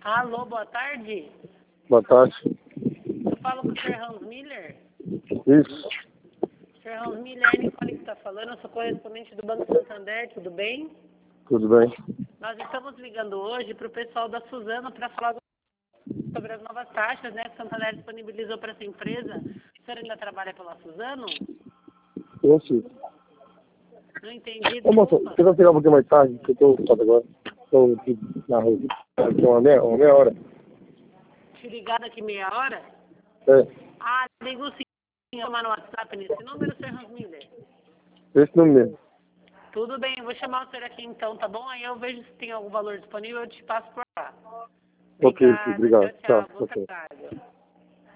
Alô, boa tarde. Boa tarde. Eu falo com o Sr. Hans Miller. Isso. Sr. Hans Miller, é Nicole que está falando. Eu sou correspondente do Banco Santander, tudo bem? Tudo bem. Nós estamos ligando hoje para o pessoal da Suzano para falar sobre as novas taxas, né, que o Santander disponibilizou para essa empresa. O senhor ainda trabalha pela Suzano? Eu sim. Não entendi, Ô, moça, desculpa. você vai pegar um pouquinho mais tarde, que eu estou ocupado agora. Estou aqui na rua. Aqui uma meia hora. Te ligar daqui meia hora? É. Ah, ligo sim. Chamar no WhatsApp nesse número, Sr. Hans Miller. Esse não mesmo. Tudo bem, eu vou chamar o senhor aqui então, tá bom? Aí eu vejo se tem algum valor disponível, eu te passo por lá. Ok, Obrigada, obrigado. tchau, tchau. Tchau. Boa Ok. tarde.